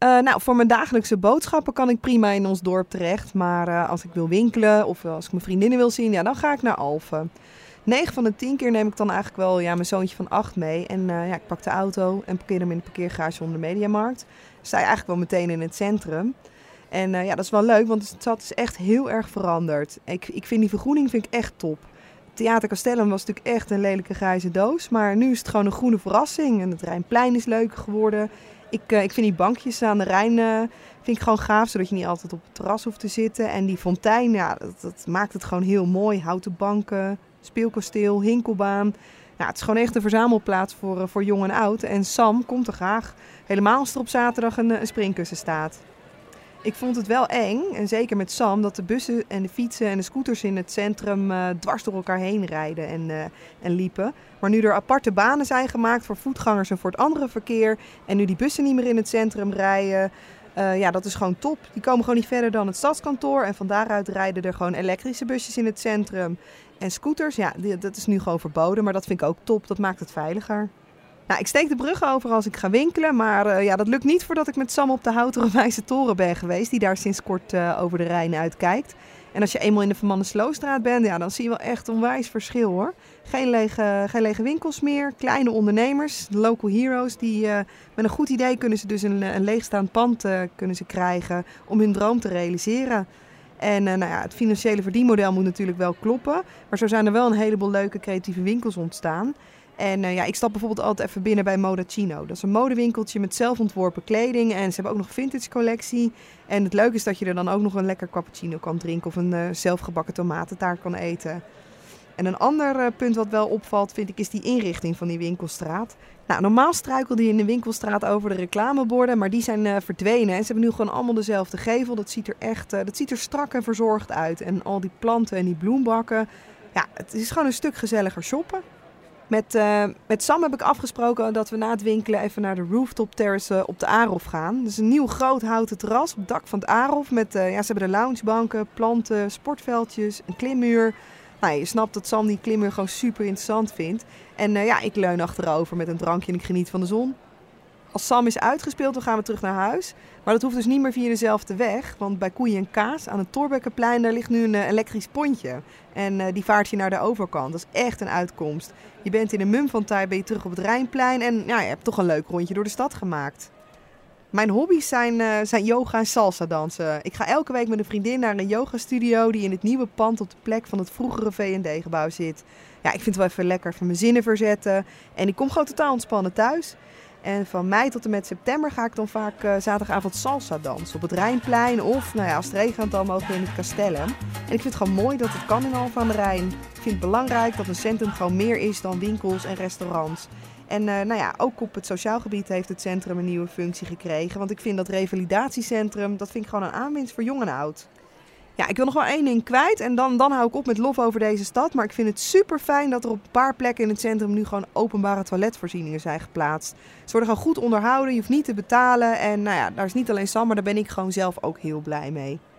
Nou, voor mijn dagelijkse boodschappen kan ik prima in ons dorp terecht. Maar als ik wil winkelen of als ik mijn vriendinnen wil zien, ja, dan ga ik naar Alphen. 9 van de 10 keer neem ik dan eigenlijk wel mijn zoontje van 8 mee. En ja, ik pak de auto en parkeer hem in de parkeergarage onder de Mediamarkt. Dan sta je eigenlijk wel meteen in het centrum. En ja, dat is wel leuk, want de stad is echt heel erg veranderd. Ik vind die vergroening echt top. Theater Castellum was natuurlijk echt een lelijke grijze doos. Maar nu is het gewoon een groene verrassing. En het Rijnplein is leuker geworden. Ik vind die bankjes aan de Rijn vind ik gewoon gaaf, zodat je niet altijd op het terras hoeft te zitten. En die fontein, ja, dat maakt het gewoon heel mooi. Houten banken, speelkasteel, hinkelbaan. Ja, het is gewoon echt een verzamelplaats voor jong en oud. En Sam komt er graag. Helemaal als er op zaterdag een springkussen staat. Ik vond het wel eng, en zeker met Sam, dat de bussen en de fietsen en de scooters in het centrum dwars door elkaar heen rijden en liepen. Maar nu er aparte banen zijn gemaakt voor voetgangers en voor het andere verkeer en nu die bussen niet meer in het centrum rijden, ja, dat is gewoon top. Die komen gewoon niet verder dan het stadskantoor en van daaruit rijden er gewoon elektrische busjes in het centrum. En scooters, ja, dat is nu gewoon verboden, maar dat vind ik ook top. Dat maakt het veiliger. Nou, ik steek de brug over als ik ga winkelen, maar ja, dat lukt niet voordat ik met Sam op de Houten Wijze Toren ben geweest, die daar sinds kort over de Rijn uitkijkt. En als je eenmaal in de Van Mannessloostraat bent, ja, dan zie je wel echt onwijs verschil, hoor. Geen lege winkels meer, kleine ondernemers, de local heroes, die met een goed idee kunnen ze dus een leegstaand pand kunnen ze krijgen om hun droom te realiseren. En nou ja, het financiële verdienmodel moet natuurlijk wel kloppen, maar zo zijn er wel een heleboel leuke creatieve winkels ontstaan. En ja, ik stap bijvoorbeeld altijd even binnen bij Modacino. Dat is een modewinkeltje met zelfontworpen kleding. En ze hebben ook nog vintage collectie. En het leuke is dat je er dan ook nog een lekker cappuccino kan drinken. Of een zelfgebakken tomatentaart kan eten. En een ander punt wat wel opvalt, vind ik, is die inrichting van die winkelstraat. Nou, normaal struikelde je in de winkelstraat over de reclameborden. Maar die zijn verdwenen. En ze hebben nu gewoon allemaal dezelfde gevel. Dat ziet er strak en verzorgd uit. En al die planten en die bloembakken. Ja, het is gewoon een stuk gezelliger shoppen. Met Sam heb ik afgesproken dat we na het winkelen even naar de rooftop terrace op de Arof gaan. Dus een nieuw groot houten terras op het dak van het Arof. Ja, ze hebben er loungebanken, planten, sportveldjes, een klimmuur. Nou, je snapt dat Sam die klimmuur gewoon super interessant vindt. En ja, ik leun achterover met een drankje en ik geniet van de zon. Als Sam is uitgespeeld, dan gaan we terug naar huis. Maar dat hoeft dus niet meer via dezelfde weg. Want bij Koeien en Kaas aan het Thorbeckenplein, daar ligt nu een elektrisch pontje. En die vaart je naar de overkant. Dat is echt een uitkomst. Je bent in een mum van tijd, ben je terug op het Rijnplein. En ja, je hebt toch een leuk rondje door de stad gemaakt. Mijn hobby's zijn yoga en salsa dansen. Ik ga elke week met een vriendin naar een yogastudio die in het nieuwe pand op de plek van het vroegere V&D-gebouw zit. Ja, ik vind het wel even lekker even mijn zinnen verzetten. En ik kom gewoon totaal ontspannen thuis. En van mei tot en met september ga ik dan vaak zaterdagavond salsa dansen op het Rijnplein. Of nou ja, als het regent dan mogen we in het Castellum. En ik vind het gewoon mooi dat het kan in Alphen aan de Rijn. Ik vind het belangrijk dat een centrum gewoon meer is dan winkels en restaurants. En nou ja, ook op het sociaal gebied heeft het centrum een nieuwe functie gekregen. Want ik vind dat revalidatiecentrum, dat vind ik gewoon een aanwinst voor jong en oud. Ja, ik wil nog wel één ding kwijt en dan hou ik op met lof over deze stad. Maar ik vind het super fijn dat er op een paar plekken in het centrum nu gewoon openbare toiletvoorzieningen zijn geplaatst. Ze worden gewoon goed onderhouden, je hoeft niet te betalen. En nou ja, daar is niet alleen Sam, maar daar ben ik gewoon zelf ook heel blij mee.